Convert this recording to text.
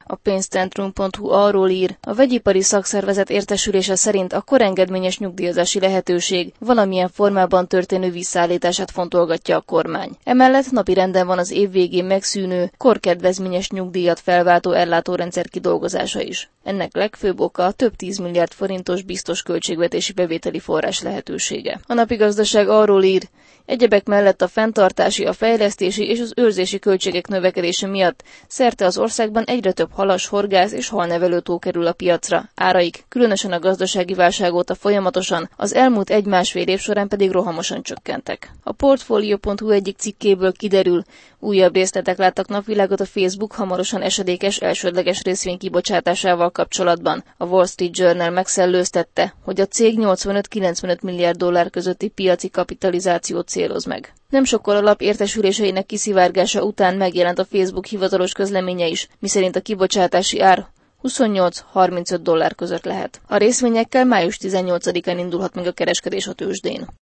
A pénzcentrum.hu arról ír, a vegyipari szakszervezet értesülése szerint a korengedményes nyugdíjazási lehetőség valamilyen formában történő visszaállítását fontolgatja a kormány. Emellett napirenden van az év végén megszűnő, korkedvezményes nyugdíjat felváltó ellátórendszer kidolgozása is. Ennek legfőbb oka a több 10 milliárd forintos biztos költségvetési bevételi forrás lehetősége. A Napi Gazdaság arról ír, egyebek mellett a fenntartási, a fejlesztési és az őrzési költségek növekedése miatt szerte az országban egyre több halas, horgász és halnevelő tó kerül a piacra. Áraik, különösen a gazdasági válság óta folyamatosan, az elmúlt 1-1,5 év során pedig rohamosan csökkentek. A Portfolio.hu egyik cikkéből kiderül, újabb részletek láttak napvilágot a Facebook hamarosan esedékes elsődleges részvény kibocsátásával kapcsolatban. A Wall Street Journal megszellőztette, hogy a cég 85-95 milliárd dollár közötti piaci kapitalizációt céloz meg. Nem sokkal a lap értesüléseinek kiszivárgása után megjelent a Facebook hivatalos közleménye is, miszerint a kibocsátási ár 28-35 dollár között lehet. A részvényekkel május 18-án indulhat meg a kereskedés a tőzsdén.